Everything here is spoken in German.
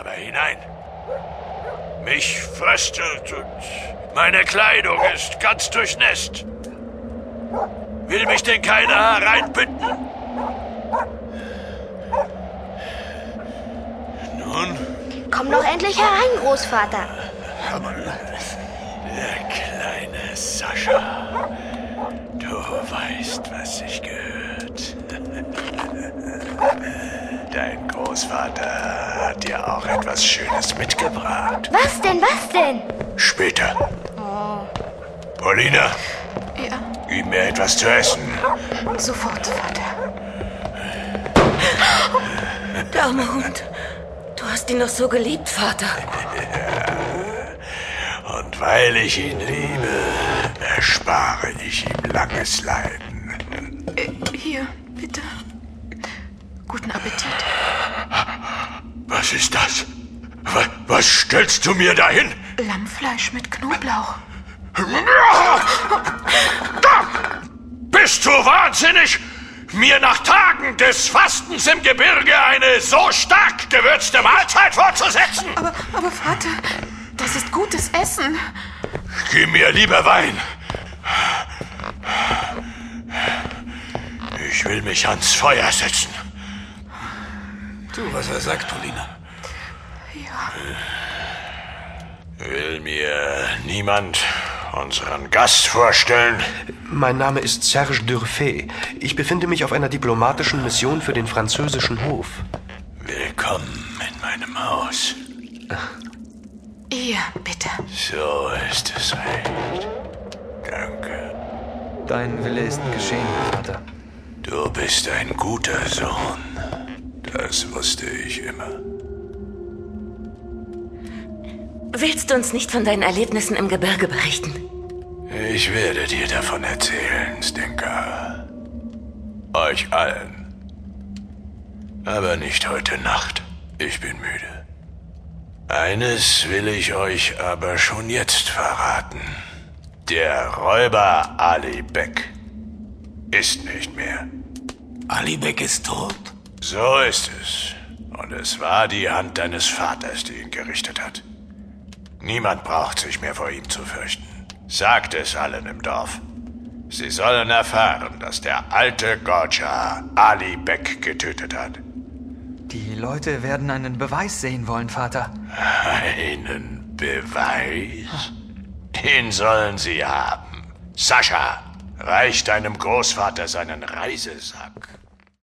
aber hinein. Mich fröstelt und meine Kleidung ist ganz durchnässt. Will mich denn keiner hereinbitten? Nun? Komm doch endlich herein, Großvater. Der kleine Sascha. Du weißt, was sich gehört. Dein Großvater hat dir auch etwas Schönes mitgebracht. Was denn, was denn? Später. Paulina. Ja, Gib mir etwas zu essen. sofort, Vater. Der arme Hund. Du hast ihn doch so geliebt, Vater. Und weil ich ihn liebe, erspare ich ihm langes Leiden. Hier, bitte. Guten Appetit. Was ist das? Was stellst du mir dahin? Lammfleisch mit Knoblauch. Bist du wahnsinnig? Mir nach Tagen des Fastens im Gebirge eine so stark gewürzte Mahlzeit vorzusetzen? Aber Vater, das ist gutes Essen. Gib mir lieber Wein. Ich will mich ans Feuer setzen. Tu, was er sagt, Paulina. Ja. Will mir niemand unseren Gast vorstellen? Mein Name ist Serge Durfet. Ich befinde mich auf einer diplomatischen Mission für den französischen Hof. Willkommen in meinem Haus. Hier, bitte. So ist es recht. Danke. Dein Wille ist geschehen, Vater. Du bist ein guter Sohn. Das wusste ich immer. Willst du uns nicht von deinen Erlebnissen im Gebirge berichten? Ich werde dir davon erzählen, Stinker. Euch allen. Aber nicht heute Nacht. Ich bin müde. Eines will ich euch aber schon jetzt verraten. Der Räuber Ali Bek ist nicht mehr. Ali Bek ist tot? So ist es. Und es war die Hand deines Vaters, die ihn gerichtet hat. Niemand braucht sich mehr vor ihm zu fürchten. Sagt es allen im Dorf. Sie sollen erfahren, dass der alte Gorcha Ali Bek getötet hat. Die Leute werden einen Beweis sehen wollen, Vater. Einen Beweis? Den sollen sie haben. Sascha, reich deinem Großvater seinen Reisesack.